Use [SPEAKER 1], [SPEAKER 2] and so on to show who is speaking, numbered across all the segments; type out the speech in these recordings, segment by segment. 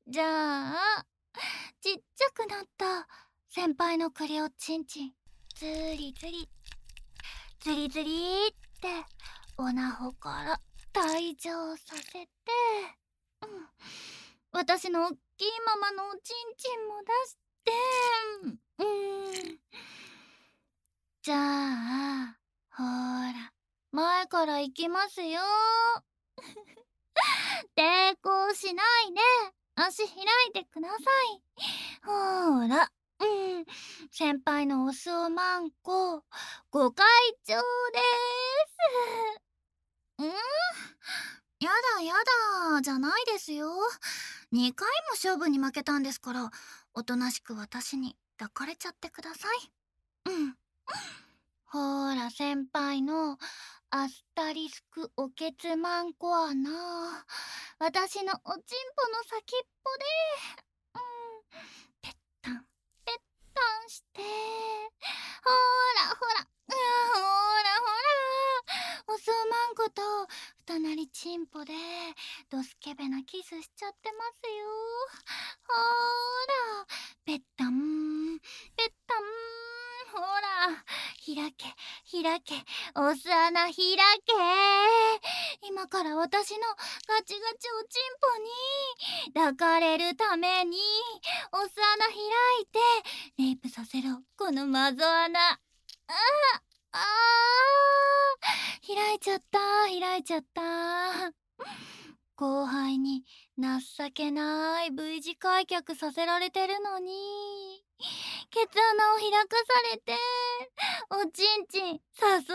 [SPEAKER 1] じゃあちっちゃくなった先輩の栗をチンチンズリズリズリズリっておなほから退場させて、私のおっきいままのおちんちんも出して、じゃあほら前から行きますよ。抵抗しないで足開いてください。ほら、先輩のお酢をマンコご会長です。やだやだじゃないですよ。2回も勝負に負けたんですから、おとなしく私に抱かれちゃってください。ほら先輩のアスタリスクおけつマンコアな私のおちんぽの先っぽで、ぺったんぺったんして、ほらほら、ほらほら、お酢マンコと二なりちんぽでドスケベなキスしちゃってますよ。ほらぺったんぺったん、ほら開け開け、お酢穴開け。今から私のガチガチおちんぽに抱かれるためにお酢穴開いてレイプさせろ、この窓穴。開いちゃった開いちゃった。後輩に情けない V 字開脚させられてるのにケツ穴を開かされておちんちん誘い込んじゃった。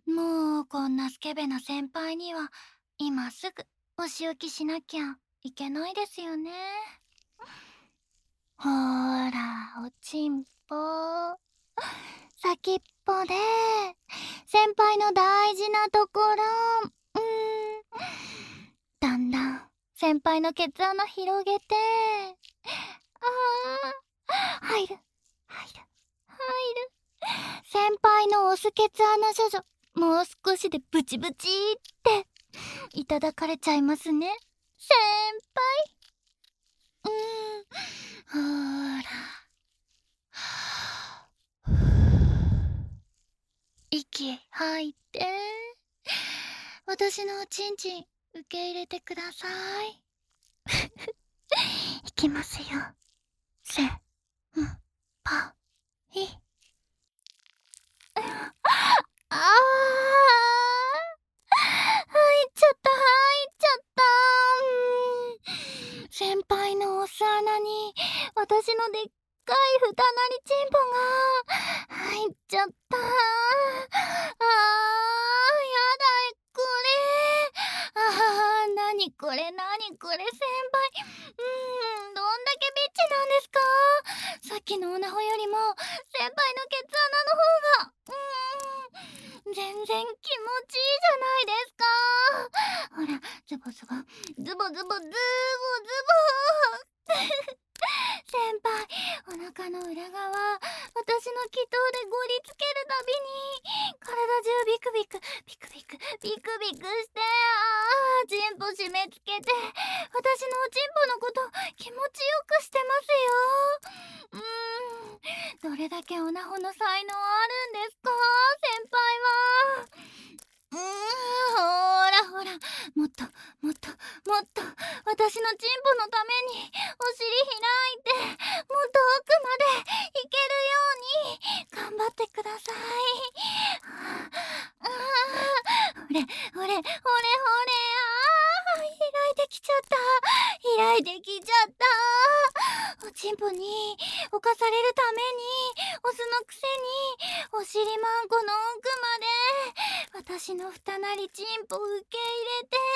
[SPEAKER 1] もうこんなスケベな先輩には今すぐお仕置きしなきゃいけないですよね。ほーらおちんぽ先っぽで先輩の大事なところ、だんだん先輩のケツ穴広げて、入る入る入る。先輩のオスケツ穴処女もう少しでブチブチっていただかれちゃいますね先輩。ほーら息吐いて、私のおちんちん受け入れてください。いきますよ。せんぱい。入っちゃった入っちゃった。先輩のお巣穴に私のでっかい二なりちんぽが入っちゃった。やだこれ。なにこれなにこれ先輩。どんだけビッチなんですか。さっきのオナホよりも先輩のケツ穴の方が全然気持ちいいじゃないですか。ほらズボズボズボズボズボズボ先輩お腹の裏側私の気筒でゴリつけるたびに体中ビクビクビクビクビクビクしてチンポ締め付けて私のおちんぽのこと気持ちよくしてますよ。どれだけオナホの才能あるんですか先輩は。ほらほらもっともっともっと私のチンポのためにお尻開いてもっと奥まで行けるように頑張ってください。ほれほれほれほれ、開いてきちゃった開いてきちゃった。おちんぽに侵されるためにオスのくせにお尻マンコの奥まで私の二なりちんぽ受け入れて、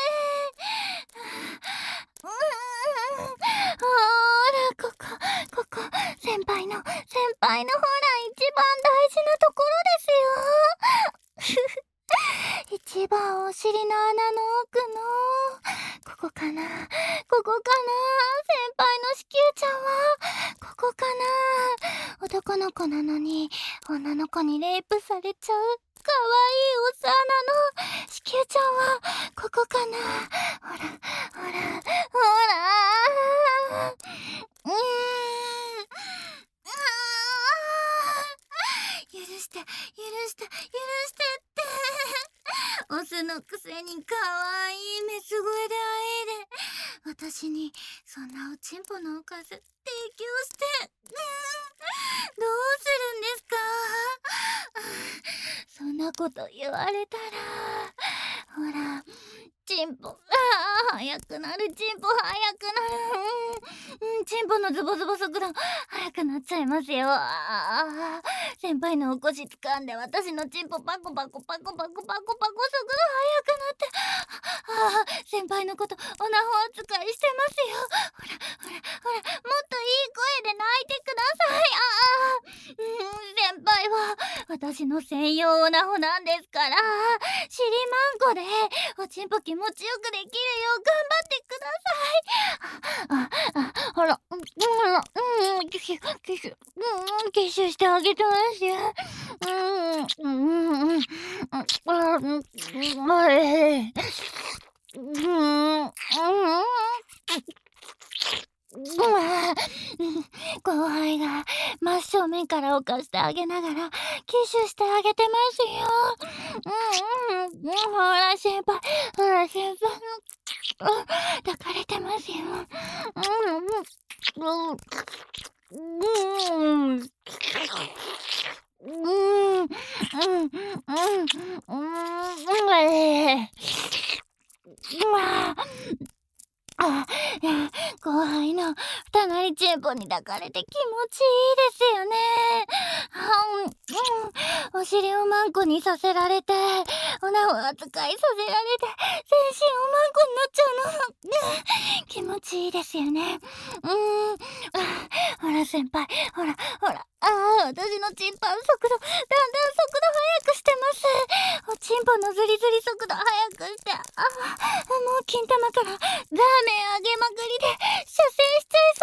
[SPEAKER 1] ほらここ先輩のほら一番大事なところですよ。一番お尻の穴の奥のここかな先輩の子宮ちゃんはここかな。男の子なのに女の子にレイプされちゃうかわいいおさなの子宮ちゃんはここかな。ほら私にそんなおちんぽのおかず提供して、どうするんですか？そんなこと言われたら、ほら、チンポ、早くなる、チンポ早くなる、チンポのズボズボ速度早くなっちゃいますよ。先輩のお腰掴んで私のチンポパコパコパコパコパコパコ速度速くなって、先輩のことおなほ扱いしてますよ。ほらほらほら、もっといい声で泣いてください。先輩は私の専用オナホなんですから、尻マンコでおちんぽ気持ちよくできるよう頑張ってください。ほら、キュッシュしてあげてますよ。後輩が真正面から犯してあげながらキッシュしてあげてますよ。ほら先輩、ほら先輩、抱かれてますよ。後輩の二なりチンポに抱かれて気持ちいいですよね。お尻をマンコにさせられて、おなほ扱いさせられて、全身をマンコになっちゃうの。気持ちいいですよね。ほら先輩、ほらほら、私のチンパン速度、だんだん速度速くしてます。おちんぽのズリズリ速度速くして、もう金玉からラーメンあげまくりで射精しちゃい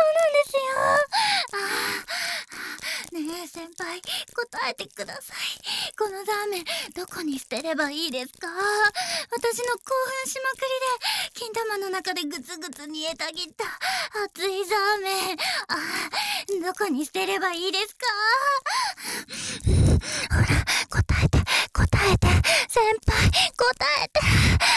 [SPEAKER 1] そうなんですよ。ねえ先輩、答えてください。このラーメンどこに捨てればいいですか？私の興奮しまくりで金玉の中でグツグツ煮えたぎった熱いラーメン、どこに捨てればいいですか？ほら答えて答えて、先輩答えて。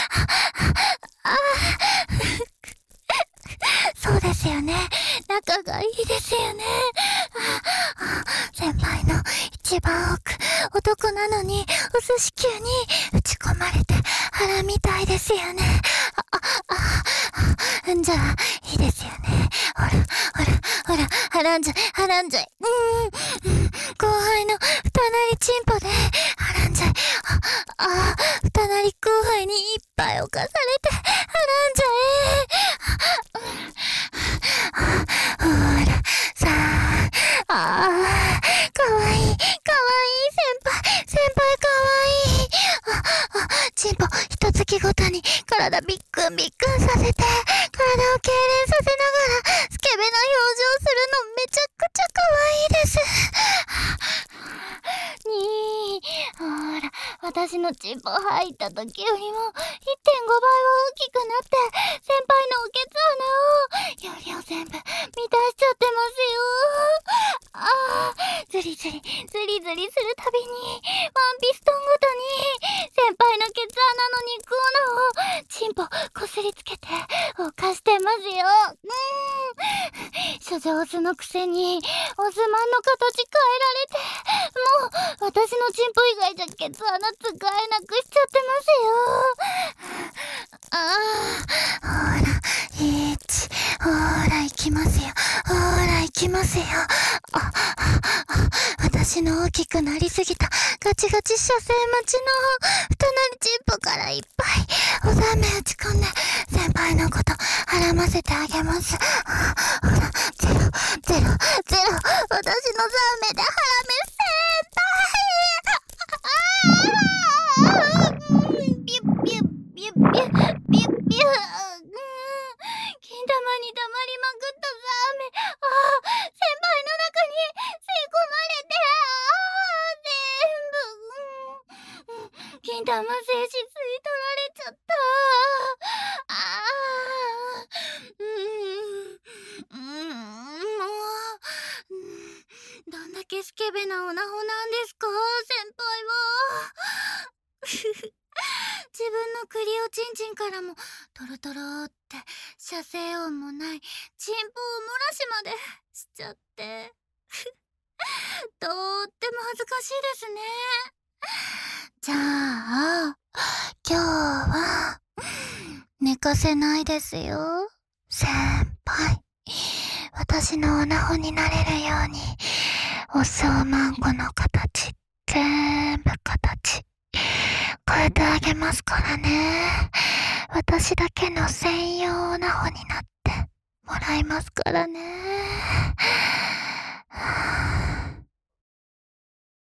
[SPEAKER 1] そうですよね、仲がいいですよね。先輩の一番奥、男なのに薄子宮に打ち込まれて腹みたいですよね。じゃあいいですよね。ほらほらはらんじゃい後輩の二なりチンポではらんじゃい。二なり後輩にいっぱい犯されてはらんじゃえ。ほらさあ、かわいい先輩かわいい。チンポ一月ごとに体ビックンさせて、体を痙攣させながらスケベな表情するのめちゃくちゃかわいいです。ほら、私のチンポ入った時よりも 1.5 倍は大きくなって、先輩のおケツ穴を容量全部満たしちゃってますよ。ズリズリするたびにワンピストンごとに先輩のケツ穴の肉穴をチンポこすりつけて犯してますよ。処女オスのくせにオスマンの形変えられて、もう私のチンポ以外じゃケツ穴使えなくしちゃってますよ。ほら行きますよ。私の大きくなりすぎたガチガチ射精待ちの二なりチンポからいっぱいおざめ打ち込んで先輩のことはらませてあげます。ほらゼロ私のザーメではらめ先輩。ピュッピュッピュッピュッピュッピュッ、金玉に溜まりまくったザーメ、先輩の中に吸い込まれて、全部、金玉精子吸い取られちゃった。もう、どんだけスケベなオナホなんですか、先輩は。自分ののクリおちんちんからもトロトロって射精音もないチンポお漏らしまでしちゃってとっても恥ずかしいですね。じゃあ今日は寝かせないですよ。先輩、私のオナホになれるようにお酢をマンコの形全部形変えてあげますからね。私だけの専用オナホになってもらいますからね。